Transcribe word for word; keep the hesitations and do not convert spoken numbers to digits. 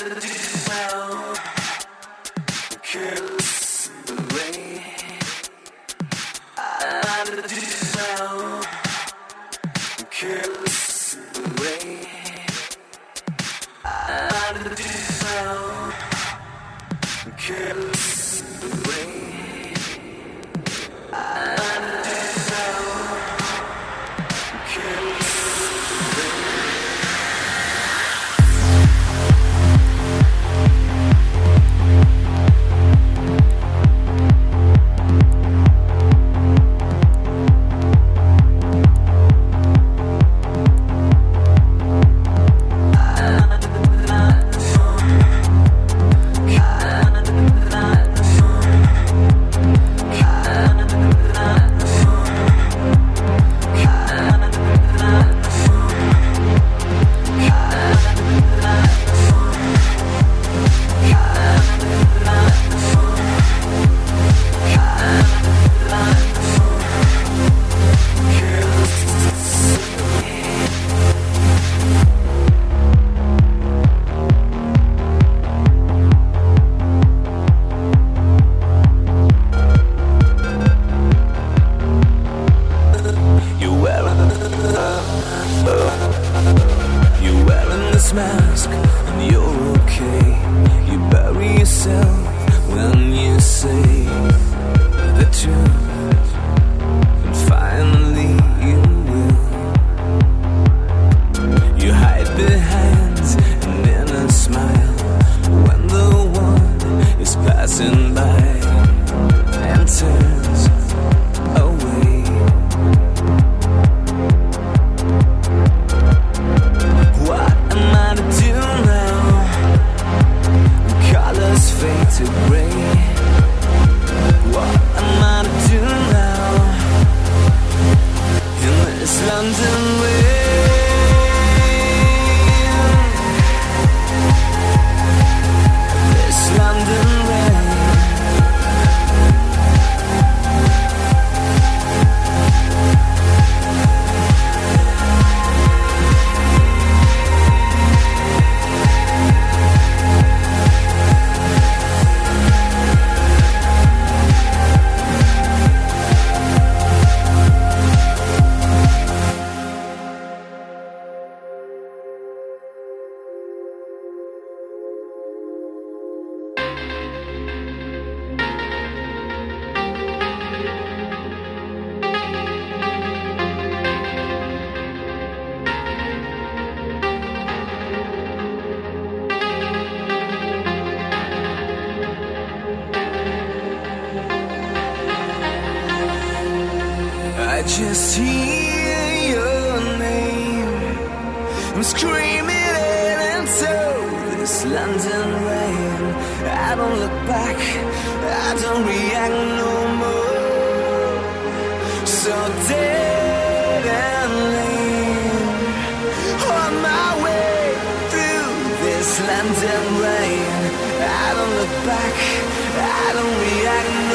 Mask and you're okay. You bury yourself when you say the truth, and finally you will. You hide behind an inner smile when the one is passing by and turns away. What am I to do now? Colors fade to gray. What am I to do now in this London rain? This London rain. I just hear your name. I'm screaming it into this London rain. I don't look back, I don't react no more. So dead and lame, on my way through this London rain. I don't look back, I don't react no more.